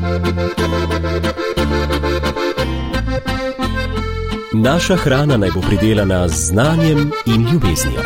Naša hrana naj bo pridelana z znanjem in ljubeznijo.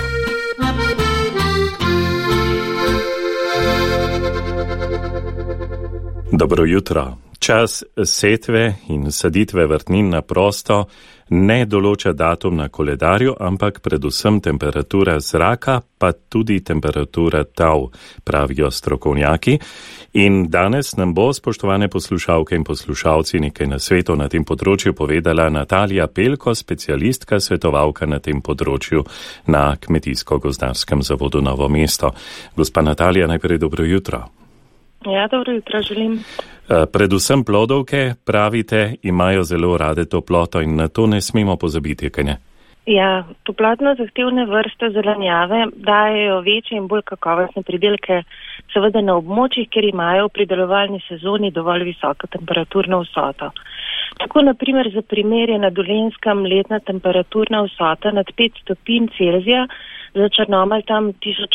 Dobro jutro. Čas setve in saditve vrtnin na prosto ne določa datum na koledarju, ampak predvsem temperatura zraka, pa tudi temperatura tal, pravijo strokovnjaki. In danes nam bo, spoštovane poslušalke in poslušalci, nekaj nasvetov na tem področju povedala Natalija Pelko, specialistka, svetovalka na tem področju na Kmetijsko-gozdarskem zavodu Novo mesto. Gospa Natalija, najprej dobro jutro. Ja, dobro jutro želim. Predvsem plodovke, pravite, imajo zelo rade toploto in na to ne smemo pozabiti, kaj ne? Ja, toplotno zahtevne vrste zelenjave dajejo večje in bolj kakovostne pridelke, seveda na območjih, kjer imajo v pridelovalni sezoni dovolj visoko temperaturno vsoto. Tako naprimer za primer je na Dolenjskem letna temperaturna vsota nad 5 stopinj Celzija, za Črnomelj tam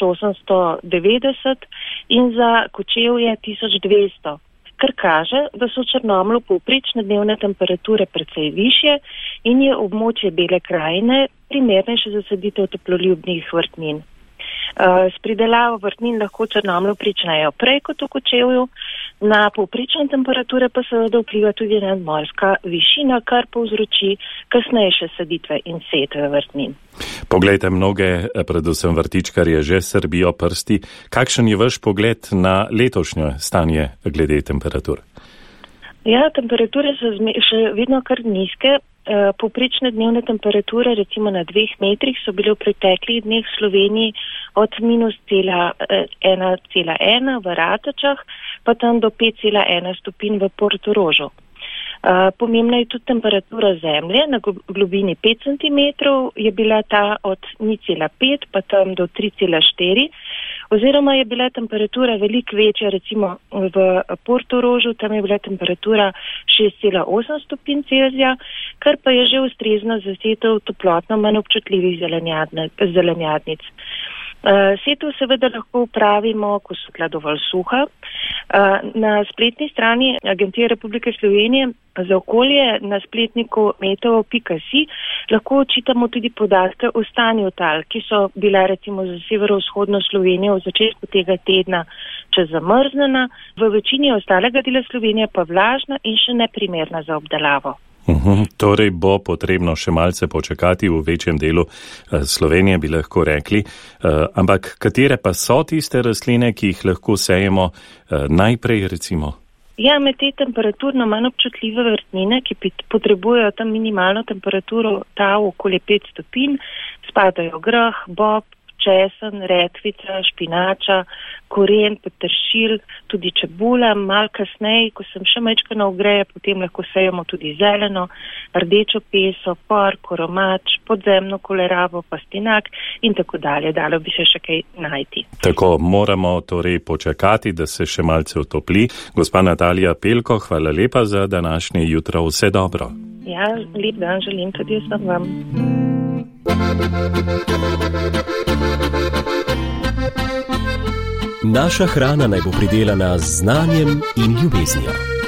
1890 in za Kočevje 1200, kar kaže, da so v Črnomlju povprečne dnevne temperature precej višje in je območje Bele krajine primernejše za saditev toploljubnih vrtnin. S pridelavo vrtnin lahko v Črnomlju pričnejo prej kot v Kočevju, na povprečne temperature pa seveda vpliva tudi nadmorska višina, kar povzroči kasnejše saditve in setve vrtnin. Poglejte, mnoge, predvsem vrtičkarje, že srbijo prsti. Kakšen je vaš pogled na letošnje stanje glede temperatur? Ja, temperature so še vedno kar nizke. Povprečne dnevne temperature recimo na 2 metrih so bile v preteklih dneh v Sloveniji od minus 1,1 v Ratačah, pa tam do 5,1 stopinj v Portorožu. Pomembna je tudi temperatura zemlje. Na globini 5 cm je bila ta od 0,5 pa tam do 3,4, oziroma je bila temperatura veliko večja, recimo v Portorožu, tam je bila temperatura 6,8 stopinj Celzija, kar pa je že ustrezno za setev toplotno manj občutljivih zelenjadnic. Setev seveda lahko upravimo, ko so tla dovolj suha. Na spletni strani Agencije Republike Slovenije za okolje na spletniku meteo.si lahko čitamo tudi podatke o stanju tal, ki so bila recimo za severovzhodno Slovenijo v začetku tega tedna čez zamrznjena, v večini ostalega dela Slovenije pa vlažna in še neprimerna za obdelavo. Torej bo potrebno še malce počakati v večjem delu Slovenije, bi lahko rekli. Ampak katere pa so tiste rastline, ki jih lahko sejemo najprej recimo? Ja, med te temperaturno manj občutljive vrtnine, ki potrebujejo tam minimalno temperaturo ta okoli 5 stopinj, spadajo grah, bob, česen, redkvica, špinača, koren, peteršilj, tudi čebula. Malo kasneje, ko sem še majčkeno ogreje, potem lahko sejemo tudi zeleno, rdečo peso, por, koromač, podzemno kolerabo, pastinak in tako dalje. Dalo bi se še kaj najti. Tako, moramo torej počakati, da se še malce otopli. Gospa Natalija Pelko, hvala lepa za današnje jutro. Vse dobro. Ja, lep dan želim tudi vsem vam. Naša hrana naj bo pridelana z znanjem in ljubeznijo.